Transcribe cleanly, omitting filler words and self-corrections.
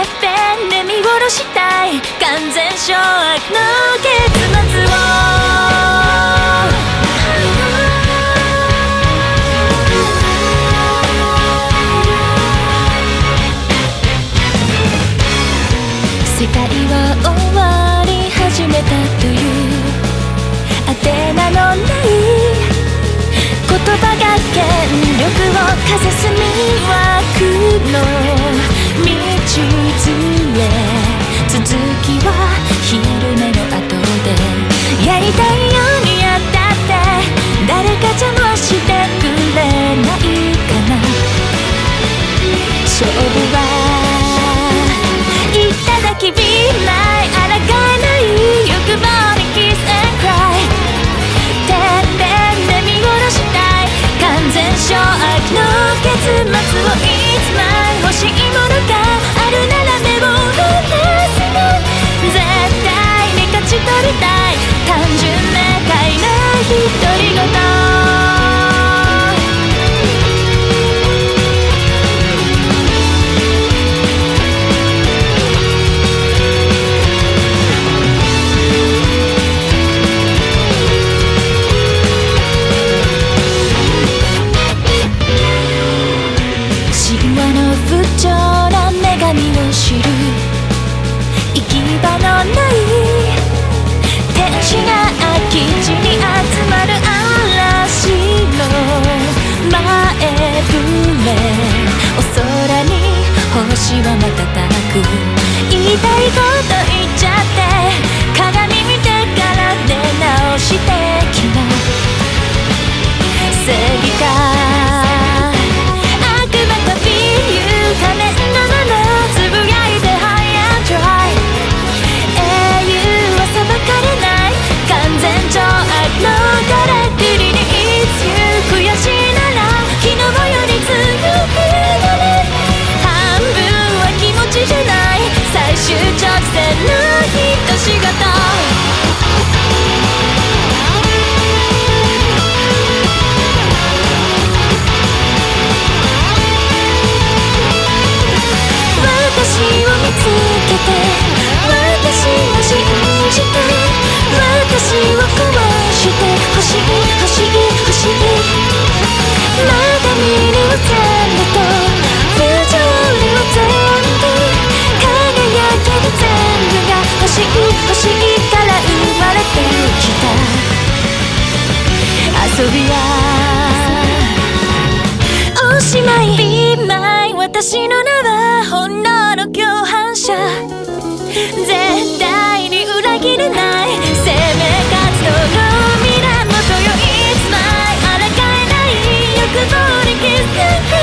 ぺんで見殺したい完全掌握の結末を世界は終わり始めたというあてなのない言葉が権力をかざす魅惑の道連れ続きは昼寝の後でやりたいようにやったって誰か邪魔してくれないかな勝負はいただき Be my 抗えない欲望に Kiss and Cry てっぺんで見殺したい完全掌握の結末を It's mine 欲しいものがあるなら目を離すな絶対に勝ち取りたい単純明快な独り言不調な女神を知る行き場のない天使が空き地に集まる嵐の前触れお空に星は瞬く言いたいこと言っちゃって鏡見てから出直してきな正義か仮面のままつぶやいて High and Dry 英雄は裁かれない完全懲悪のからくりに It's you 悔しいなら昨日より強くなれ半分は気持ちじゃない最終直線の一仕事私を見つけて私を信じて私を壊して欲しい欲しい欲しいまだ見る全部と不条理を全部輝ける全部が欲しい欲しいから生まれてきた遊びはおしまい Be mine 私の名は本能の共犯者絶対に裏切れない生命活動の源よ It's mine 抗えない欲望に気づく